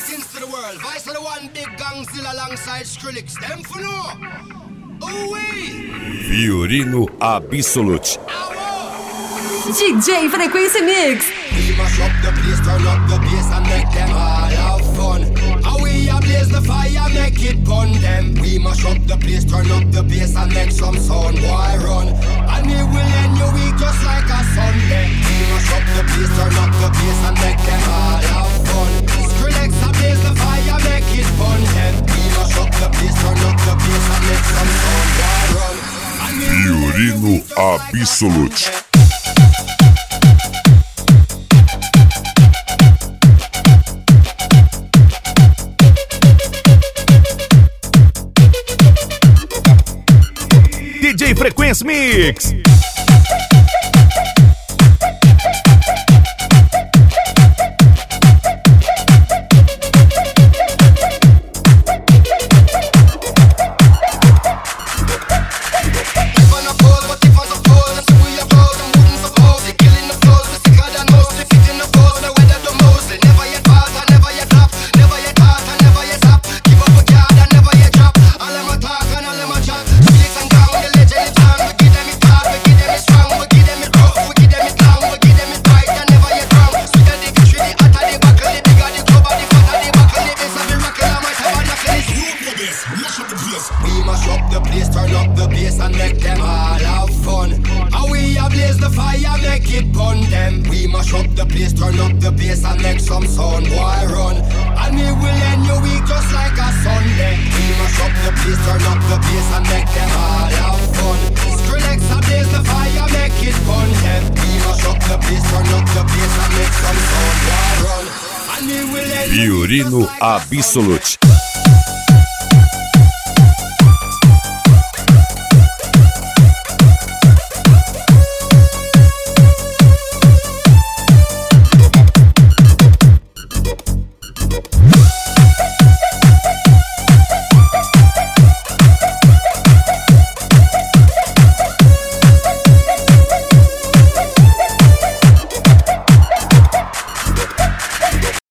Greetings to the world. Vice of the one big gangzilla alongside Skrillex. Them for no. Ooh-wee. Fiorino Absolute. DJ Frequency Mix. We mash up the place, turn up the bass and make them all have fun. And we a blaze the fire, make it burn them. We mash up the place, turn up the bass and make some sound, boy run. And we will end your week just like a Sunday. We mash up the place, turn up the bass and make them all have fun. Skrillex a blaze the fire, make it burn them. We mash up the place, turn up the bass and make some sound, boy run. Fiorino Absolute. DJ Frequency Mix. Fiorino Absolute.